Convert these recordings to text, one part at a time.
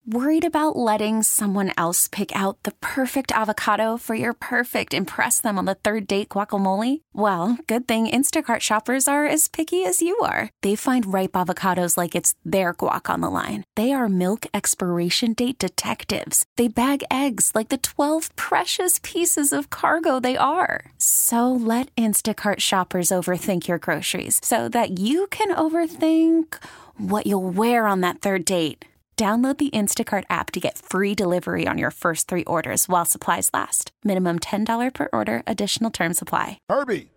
Worried about letting someone else pick out the perfect avocado for your perfect impress them on the third date guacamole? Well, good thing Instacart shoppers are as picky as you are. They find ripe avocados like it's their guac on the line. They are milk expiration date detectives. They bag eggs like the 12 precious pieces of cargo they are. So let Instacart shoppers overthink your groceries so that you can overthink what you'll wear on that third date. Download the Instacart app to get free delivery on your first 3 orders while supplies last. Minimum $10 per order. Additional terms apply. Herbie.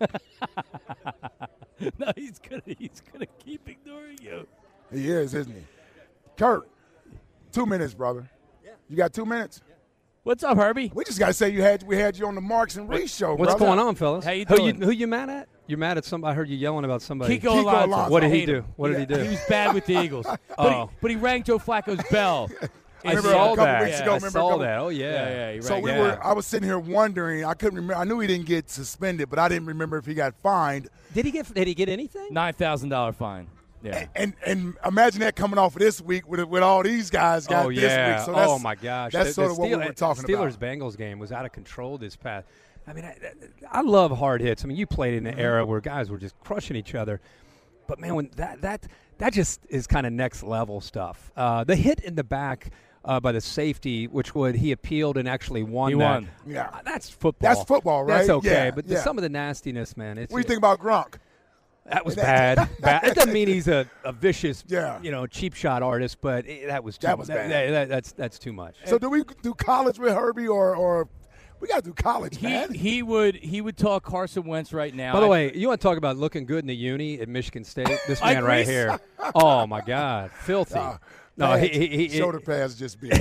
No, he's gonna keep ignoring you. He is, isn't he? Kurt, 2 minutes, brother. Yeah. You got 2 minutes? What's up, Herbie? We just got to say we had you on the Marks and Reese show, What's brother. going on, fellas? How you doing? Who you mad at? You're mad at somebody. I heard you yelling about somebody. Kiko Alonso. What did he Hate do? him. What did he do? He was bad with the Eagles. But he rang Joe Flacco's bell. I remember a couple weeks ago. I saw that. Oh, yeah. He So rang I was sitting here wondering. I couldn't remember. I knew he didn't get suspended, but I didn't remember if he got fined. Did he get anything? $9,000 fine. Yeah. And imagine that coming off of this week with all these guys got this week. So that's, my gosh. That's sort of what we were talking about. Steelers-Bengals game was out of control this past. I mean, I love hard hits. I mean, you played in an era where guys were just crushing each other. But, man, when that just is kind of next level stuff. The hit in the back by the safety, he appealed and actually won. He won. Yeah. That's football. That's football, right? That's okay. Yeah, but yeah. some of the nastiness, man. What do you think about Gronk? That was bad. It doesn't mean he's a vicious, Yeah. cheap shot artist, but that was too That was bad. That's too much. So do we do college with Herbie or we got to do college, man? He would talk Carson Wentz right now. By the way, you want to talk about looking good in the uni at Michigan State? This man right here. Oh my God, filthy. No, he shoulder pads just big.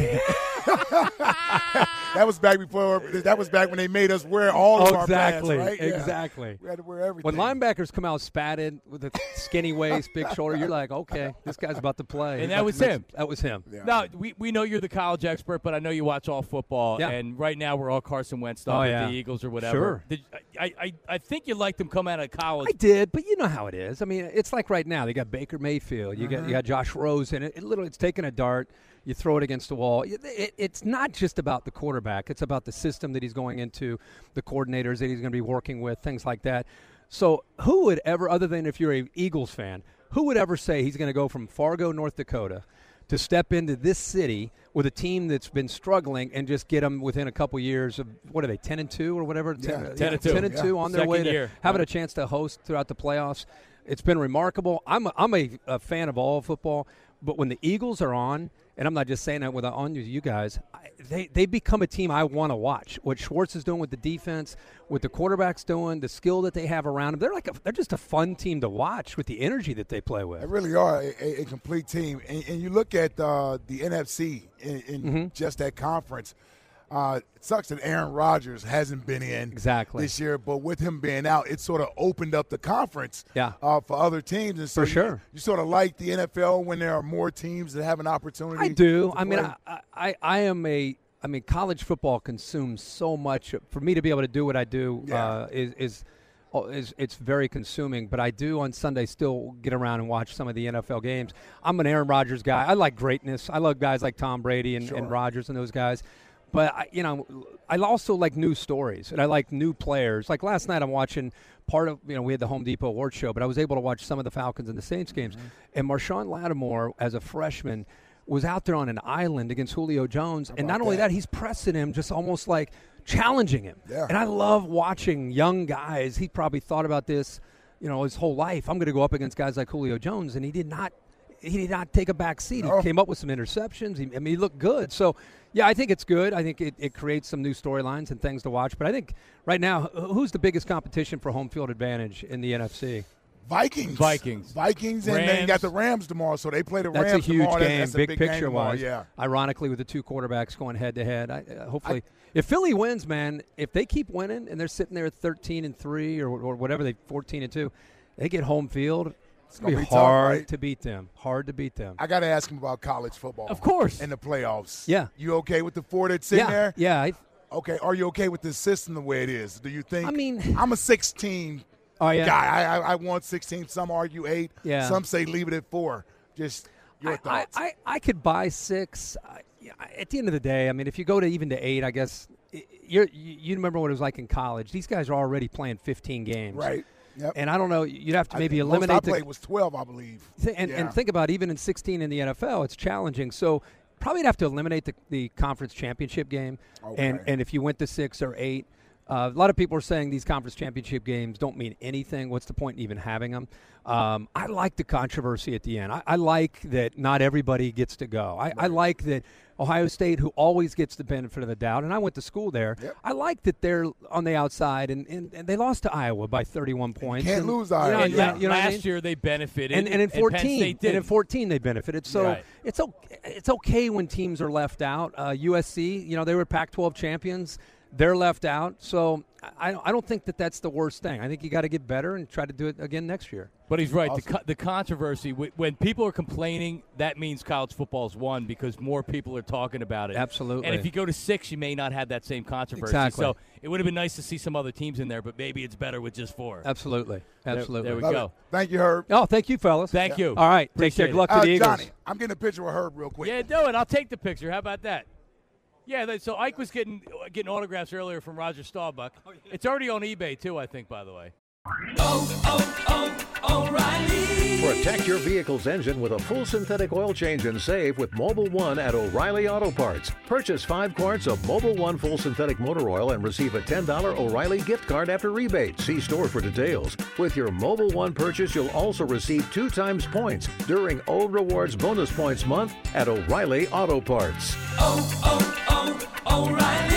That was back before. That was back when they made us wear all of our pads, right? Yeah. Exactly. We had to wear everything. When linebackers come out spatted with a skinny waist, big shoulder, you're like, okay, this guy's about to play. And that was him. That was him. Yeah. No, we know you're the college expert, but I know you watch all football. Yeah. And right now we're all Carson Wentz stuff with the Eagles or whatever. Sure. I think you liked him come out of college. I did, but you know how it is. I mean, it's like right now. They got Baker Mayfield. You got Josh Rosen. It's taking a dart. You throw it against the wall. It's not just about the quarterback. It's about the system that he's going into, the coordinators that he's going to be working with, things like that. So who would ever, other than if you're an Eagles fan, who would ever say he's going to go from Fargo, North Dakota, to step into this city with a team that's been struggling and just get them within a couple years of, what are they, 10-2 or whatever? 10-2 on their Second way to year. having a chance to host throughout the playoffs. It's been remarkable. I'm a fan of all football, but when the Eagles are on, and I'm not just saying that with on you guys, they become a team I want to watch. What Schwartz is doing with the defense, what the quarterback's doing, the skill that they have around them, they're just a fun team to watch with the energy that they play with. They really are a complete team. And you look at the NFC in just that conference. It sucks that Aaron Rodgers hasn't been in this year, but with him being out, it sort of opened up the conference for other teams. And so For sure. You sort of like the NFL when there are more teams that have an opportunity. I do. to I mean, play. I am college football consumes so much. For me to be able to do what I do is it's very consuming. But I do on Sunday still get around and watch some of the NFL games. I'm an Aaron Rodgers guy. I like greatness. I love guys like Tom Brady and Rodgers and those guys. But, I also like new stories, and I like new players. Like last night I'm watching part of, we had the Home Depot Awards show, but I was able to watch some of the Falcons and the Saints games. And Marshawn Lattimore, as a freshman, was out there on an island against Julio Jones. And not only that, he's pressing him, just almost like challenging him. Yeah. And I love watching young guys. He probably thought about this, his whole life. I'm going to go up against guys like Julio Jones, and he did not take a back seat. He came up with some interceptions. He looked good. So, yeah, I think it's good. I think it creates some new storylines and things to watch. But I think right now, who's the biggest competition for home field advantage in the NFC? Vikings, Rams. And then you got the Rams tomorrow, so they play the Rams tomorrow. That's a huge game, That's a big game picture-wise. tomorrow, yeah. Ironically, with the two quarterbacks going head-to-head. Hopefully, if Philly wins, man, if they keep winning and they're sitting there at 13-3 or whatever, they 14-2, they get home field. It's going to be hard to beat them. Hard to beat them. I got to ask him about college football. Of course. And the playoffs. Yeah. You okay with the four that's in there? Yeah. Okay. Are you okay with the system the way it is? Do you think? I mean, I'm a 16 guy. I want 16. Some argue 8. Yeah. Some say leave it at 4. Your thoughts? I could buy 6. At the end of the day, I mean, if you go to even to 8, I guess you remember what it was like in college. These guys are already playing 15 games. Right. Yep. And I don't know, you'd have to maybe eliminate. Most I played was 12, I believe. And think about even in 16 in the NFL, it's challenging. So probably have to eliminate the conference championship game. Okay. And if you went to 6 or 8, a lot of people are saying these conference championship games don't mean anything. What's the point in even having them? I like the controversy at the end. I like that not everybody gets to go. I like that Ohio State, who always gets the benefit of the doubt, and I went to school there, I like that they're on the outside, and they lost to Iowa by 31 points. Can't lose Iowa. You know last year they benefited. And in 14, and in 14 they benefited. So it's okay when teams are left out. USC, they were Pac-12 champions. They're left out, so I don't think that's the worst thing. I think you got to get better and try to do it again next year. But he's right. Awesome. The controversy, when people are complaining, that means college football's won because more people are talking about it. Absolutely. And if you go to 6, you may not have that same controversy. Exactly. So it would have been nice to see some other teams in there, but maybe it's better with just 4. Absolutely. There we Love go. It. Thank you, Herb. Oh, thank you, fellas. Thank you. All right. Appreciate take care. Good luck to the Eagles. Johnny, I'm getting a picture with Herb real quick. Yeah, do it. I'll take the picture. How about that? Yeah, so Ike was getting autographs earlier from Roger Staubach. Oh, yeah. It's already on eBay, too, I think, by the way. O'Reilly. Protect your vehicle's engine with a full synthetic oil change and save with Mobil 1 at O'Reilly Auto Parts. Purchase 5 quarts of Mobil 1 full synthetic motor oil and receive a $10 O'Reilly gift card after rebate. See store for details. With your Mobil 1 purchase, you'll also receive 2 times points during O Rewards Bonus Points Month at O'Reilly Auto Parts. O'Reilly.